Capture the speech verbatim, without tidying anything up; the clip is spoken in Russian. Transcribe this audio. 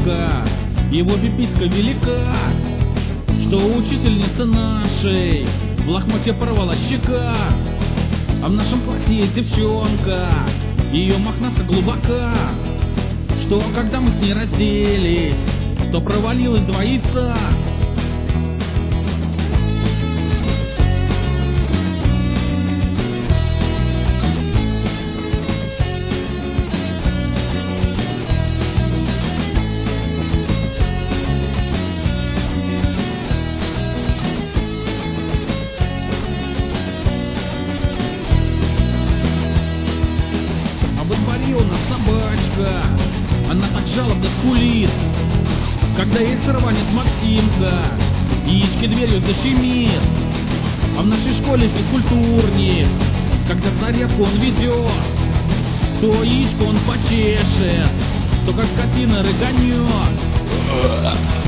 собачка, его пиписька велика, что у учительницы нашей в лохмотье порвала щека. А в нашем классе есть девчонка, ее мохнатка глубока, что когда мы с ней разделись, то провалилось два яйца. У нас собачка, она так жалобно скулит, когда ей сорванец Максимка яички дверью защемит. А в нашей школе физкультурник, когда зарядку он ведет, то яичко он почешет, то как скотина рыганет.